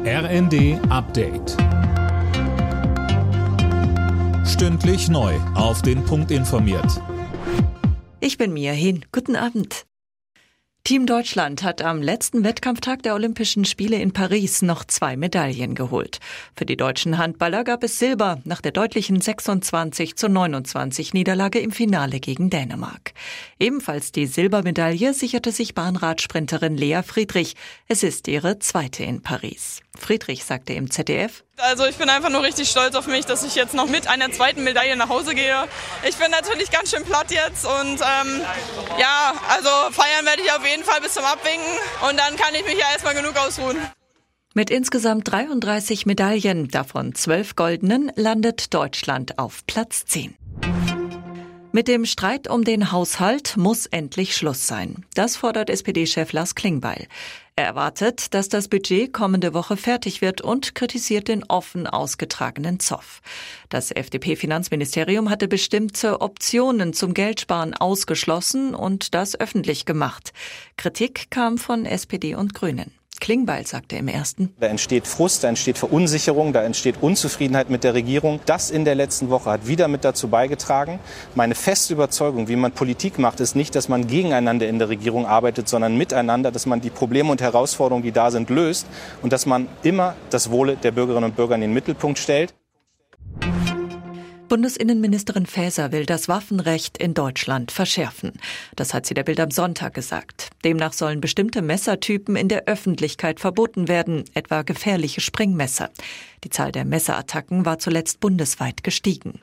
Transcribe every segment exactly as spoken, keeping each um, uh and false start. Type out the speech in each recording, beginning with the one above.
R N D Update. Stündlich neu auf den Punkt informiert. Ich bin Mia Hin. Guten Abend. Team Deutschland hat am letzten Wettkampftag der Olympischen Spiele in Paris noch zwei Medaillen geholt. Für die deutschen Handballer gab es Silber nach der deutlichen sechsundzwanzig zu neunundzwanzig Niederlage im Finale gegen Dänemark. Ebenfalls die Silbermedaille sicherte sich Bahnradsprinterin Lea Friedrich. Es ist ihre zweite in Paris. Friedrich sagte im Z D F: Also ich bin einfach nur richtig stolz auf mich, dass ich jetzt noch mit einer zweiten Medaille nach Hause gehe. Ich bin natürlich ganz schön platt jetzt und ähm, ja, also feiern werde ich auf jeden Fall bis zum Abwinken und dann kann ich mich ja erstmal genug ausruhen. Mit insgesamt dreiunddreißig Medaillen, davon zwölf goldenen, landet Deutschland auf Platz zehn. Mit dem Streit um den Haushalt muss endlich Schluss sein. Das fordert S P D-Chef Lars Klingbeil. Er erwartet, dass das Budget kommende Woche fertig wird und kritisiert den offen ausgetragenen Zoff. Das F D P-Finanzministerium hatte bestimmte Optionen zum Geldsparen ausgeschlossen und das öffentlich gemacht. Kritik kam von S P D und Grünen. Klingbeil sagte im ersten: Da entsteht Frust, da entsteht Verunsicherung, da entsteht Unzufriedenheit mit der Regierung. Das in der letzten Woche hat wieder mit dazu beigetragen. Meine feste Überzeugung, wie man Politik macht, ist nicht, dass man gegeneinander in der Regierung arbeitet, sondern miteinander, dass man die Probleme und Herausforderungen, die da sind, löst und dass man immer das Wohle der Bürgerinnen und Bürger in den Mittelpunkt stellt. Bundesinnenministerin Faeser will das Waffenrecht in Deutschland verschärfen. Das hat sie der Bild am Sonntag gesagt. Demnach sollen bestimmte Messertypen in der Öffentlichkeit verboten werden, etwa gefährliche Springmesser. Die Zahl der Messerattacken war zuletzt bundesweit gestiegen.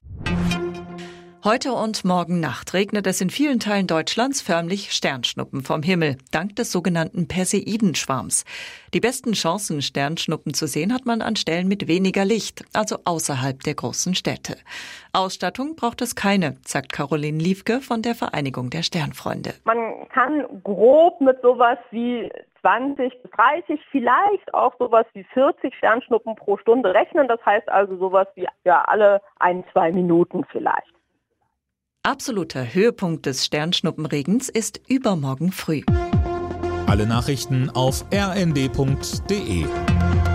Heute und morgen Nacht regnet es in vielen Teilen Deutschlands förmlich Sternschnuppen vom Himmel, dank des sogenannten Perseidenschwarms. Die besten Chancen, Sternschnuppen zu sehen, hat man an Stellen mit weniger Licht, also außerhalb der großen Städte. Ausstattung braucht es keine, sagt Caroline Liefke von der Vereinigung der Sternfreunde. Man kann grob mit sowas wie zwanzig bis dreißig, vielleicht auch sowas wie vierzig Sternschnuppen pro Stunde rechnen. Das heißt also sowas wie ja alle ein, zwei Minuten vielleicht. Absoluter Höhepunkt des Sternschnuppenregens ist übermorgen früh. Alle Nachrichten auf r n d punkt d e.